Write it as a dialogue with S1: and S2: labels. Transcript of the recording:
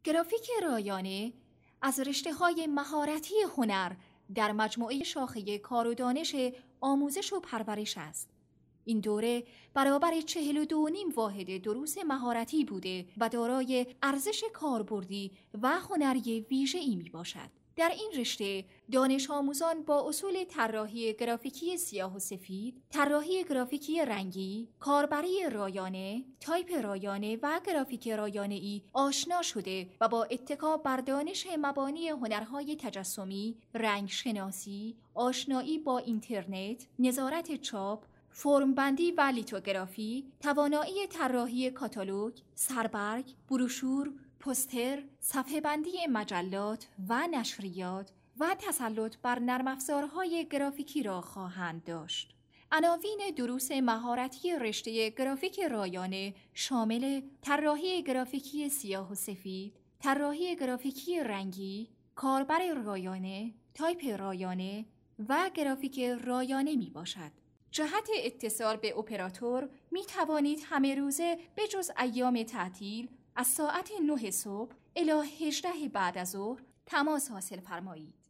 S1: گرافیک رایانه از رشته‌های مهارتی هنر در مجموعه شاخه کار و دانش آموزش و پرورش است. این دوره برابر 42.5 واحد دروس مهارتی بوده و دارای ارزش کاربردی و هنری ویژه‌ای میباشد. در این رشته دانش آموزان با اصول طراحی گرافیکی سیاه و سفید، طراحی گرافیکی رنگی، کاربری رایانه، تایپ رایانه و گرافیک رایانه‌ای آشنا شده و با اتکا بر دانش مبانی هنرهای تجسمی، رنگ شناسی، آشنایی با اینترنت، نظارت چاپ، فرمبندی و لیتوگرافی، توانایی طراحی کاتالوگ، سربرگ، بروشور، پوستر، صفحه بندی مجلات و نشریات و تسلط بر نرم افزارهای گرافیکی را خواهند داشت. عناوین دروس مهارتی رشته گرافیک رایانه شامل طراحی گرافیکی سیاه و سفید، طراحی گرافیکی رنگی، کاربر رایانه، تایپ رایانه و گرافیک رایانه می باشد. جهت اتصال به اپراتور می توانید همه روزه به جز ایام تعطیل از ساعت 9 صبح الی 18 بعد از ظهر تماس حاصل فرمایید.